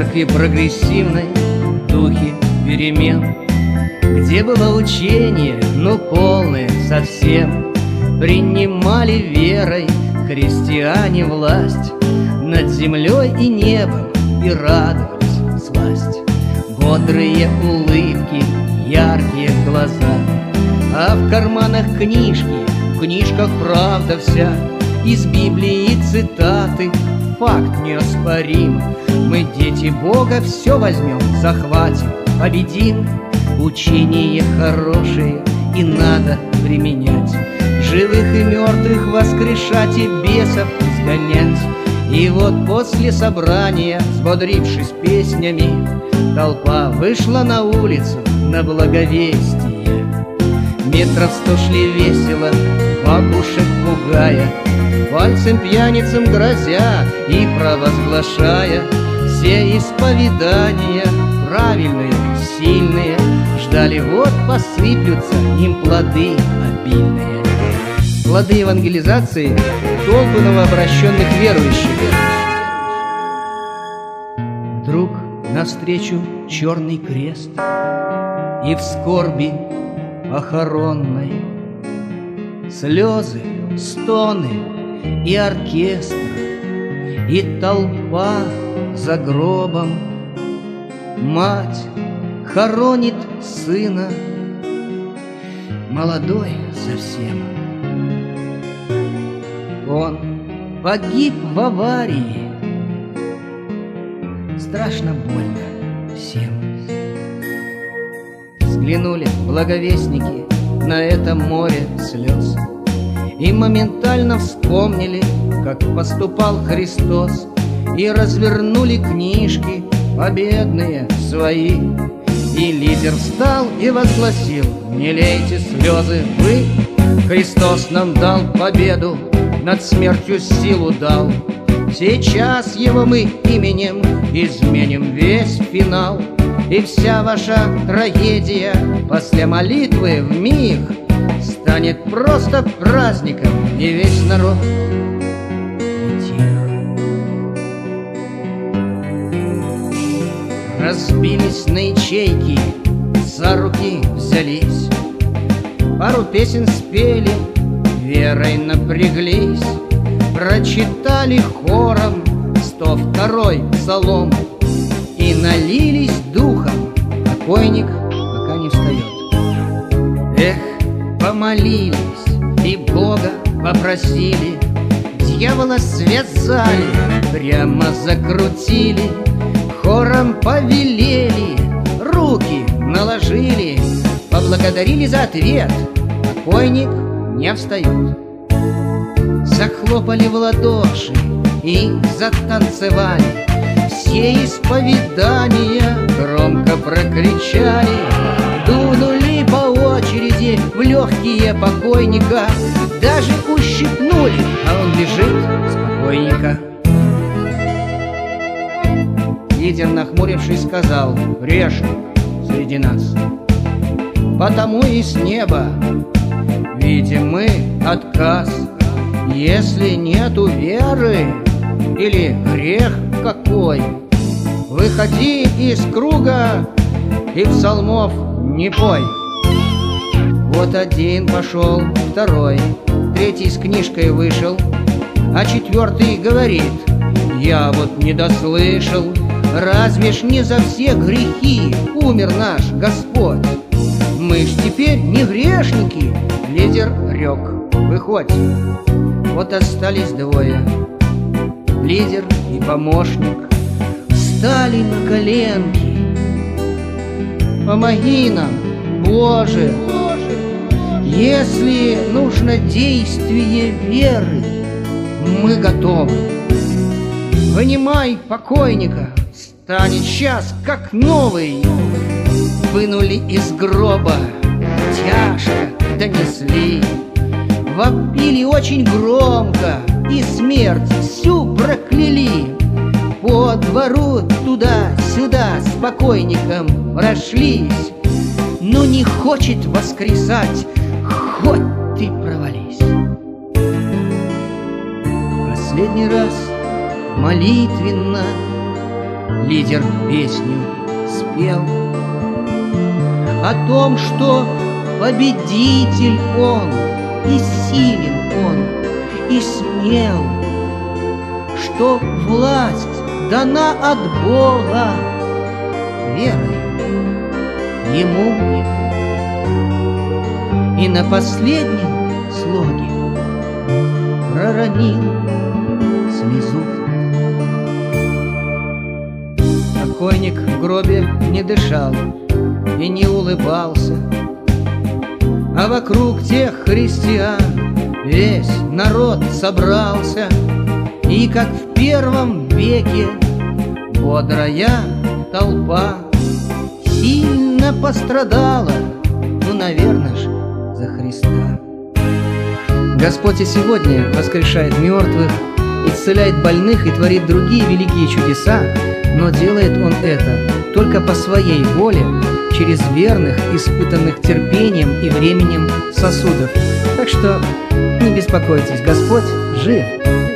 церкви прогрессивной, духе перемен, где было учение, но полное совсем. Принимали верой христиане власть над землей и небом, и радовались сласть. Бодрые улыбки, яркие глаза, а в карманах книжки, в книжках правда вся. Из Библии цитаты, факт неоспорим. Мы, дети Бога, все возьмем, захватим, победим. Учение хорошее и надо применять, живых и мертвых воскрешать и бесов изгонять. И вот после собрания, взбодрившись песнями, толпа вышла на улицу на благовестие. Метров 100 шли весело, бабушек пугая, пальцем пьяницам грозя и провозглашая все исповедания, правильные, сильные, ждали, вот посыплются им плоды обильные. Плоды евангелизации толпы новообращенных верующих. Вдруг навстречу черный крест, и в скорби похоронной слезы, стоны и оркестр, и толпа за гробом. Мать хоронит сына, молодой совсем. Он погиб в аварии, страшно больно всем. Взглянули благовестники на это море слез и моментально вспомнили, как поступал Христос, и развернули книжки победные свои. И лидер встал и возгласил: не лейте слезы вы, Христос нам дал победу, над смертью силу дал. Сейчас его мы именем изменим весь финал. И вся ваша трагедия после молитвы вмиг станет просто праздником, и весь народ притих. Разбились на ячейки, за руки взялись, пару песен спели, верой напряглись, прочитали хором 102-й псалом и налились духом. Покойник пока не встает. Эх, помолились и Бога попросили, дьявола связали, прямо закрутили, хором повелели, руки наложили, поблагодарили за ответ. Покойник не встает. Захлопали в ладоши и затанцевали, все исповедания громко прокричали, дунули по очереди в легкие покойника, даже ущипнули, а он лежит спокойненько. Лидер, нахмурившись, сказал: грешник среди нас, потому и с неба видим мы отказ. Если нету веры или грех какой, выходи из круга и псалмов не пой. Вот один пошел, второй, третий с книжкой вышел, а четвертый говорит: я вот не дослышал, разве ж не за все грехи умер наш Господь? Мы ж теперь не грешники. Лидер рёк: выходь. Вот остались двое, лидер и помощник, встали на коленки. Помоги нам, Боже, если нужно действие веры, мы готовы. Вынимай покойника, станет час как новый. Вынули из гроба, тяжко донесли, вопили очень громко и смерть всю прокляли. По двору туда-сюда с покойником прошлись, но не хочет воскресать, хоть ты провались. Последний раз молитвенно лидер песню спел о том, что победитель он, и силен он, и смел, что власть дана от Бога верой ему. И на последнем слоге проронил слезу. Покойник в гробе не дышал и не улыбался, а вокруг тех христиан весь народ собрался. И как в первом веке бодрая толпа сильно пострадала, ну, наверное ж, за Христа. Господь и сегодня воскрешает мертвых, исцеляет больных и творит другие великие чудеса, но делает Он это только по Своей воле, через верных, испытанных терпением и временем сосудов. Так что не беспокойтесь, Господь жив.